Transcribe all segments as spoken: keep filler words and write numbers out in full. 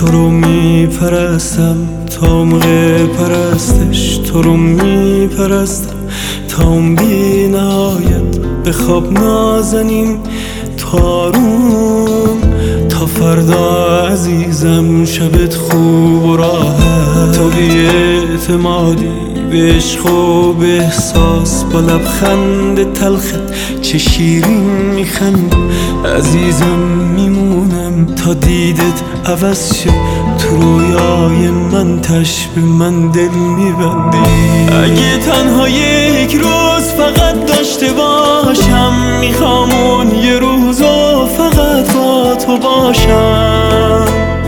تو رو میپرستم تا موقع پرستش، تو رو میپرستم تا اون بی نهایت به خواب نازنین تارون. تا فردا عزیزم شبت خوب و راحت، تو بی اعتمادی به عشق و به احساس، با لبخند تلخت چه شیرین میخندی. عزیزم میمونم تا دیدت عوض شه، تو رویای من تشبه من دل میبندی. اگه تنها یک روز فقط داشته باشم، میخوام اون یه روزو فقط با تو باشم،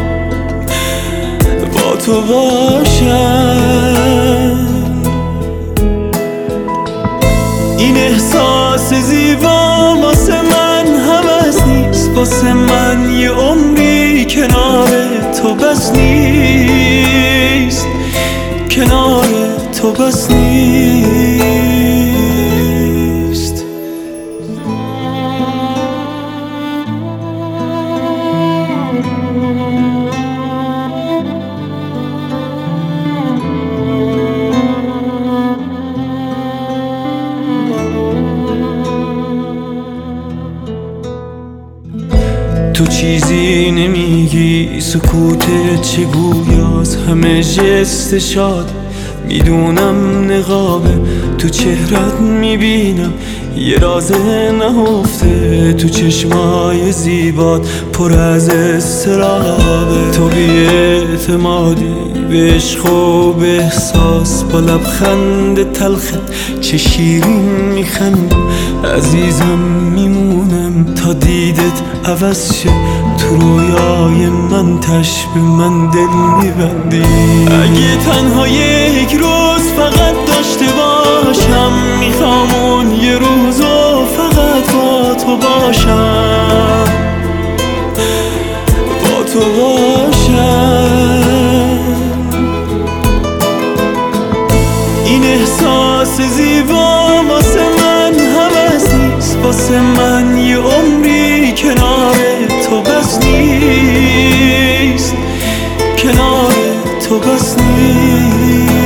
با تو باشم. این احساس زیبا واسه من همس نیست، واسه من یه عمری کنار تو بس نیست، کنار تو بس نیست. تو چیزی نمیگی، سکوتت چه گویاست، همه جست شاد میدونم نقابه. تو چهرت میبینم یه راز نهفته، تو چشمای زیبات پر از استرابه. تو بی اعتمادی به عشق و به احساس، با لبخند تلخت چه شیرین میخندی. عزیزم میمونم تا دیدت عوض شه، تو رویای من تشبه من دل میبندی. اگه تنها یک روز فقط داشته باشم، میخوام اون یه روزو فقط با تو باشم، با تو باشم. این احساس زیبا واسه من همس نیست، واسه من یه عمری کنار تو بس نیست، کنار تو بس نیست.